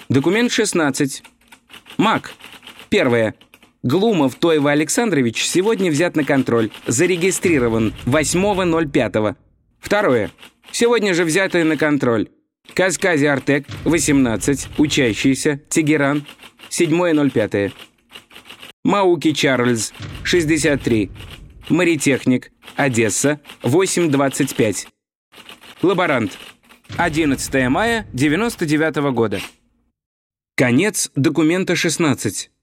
Документ 16. МАК. Первое. Глумов Тойва Александрович сегодня взят на контроль. Зарегистрирован 8.05. Второе. Сегодня же взятый на контроль. Казкази Артек, 18, учащийся, Тегеран, 7.05. Мауки Чарльз, 63, моритехник, Одесса, 8.25. Лаборант, 11 мая 99 года. Конец документа 16.